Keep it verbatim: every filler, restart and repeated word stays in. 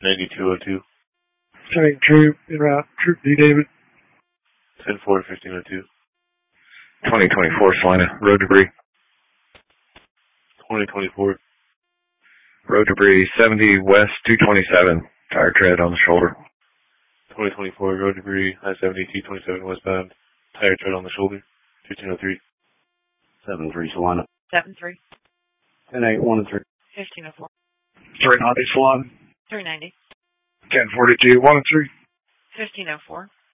ninety-two oh two. Sending Troop, en route. Troop D. David. ten four, fifteen oh two. twenty twenty-four Salina, road debris. twenty twenty-four. Road debris, seventy west, two twenty-seven. Tire tread on the shoulder. twenty twenty-four, road debris, I seventy, T twenty-seven westbound. Tire tread on the shoulder. fifteen oh three. seven three Salina. seven three. ten eight, one three. fifteen oh four. three ninety Salina. three ninety. ten forty-two, one and three. fifteen oh four.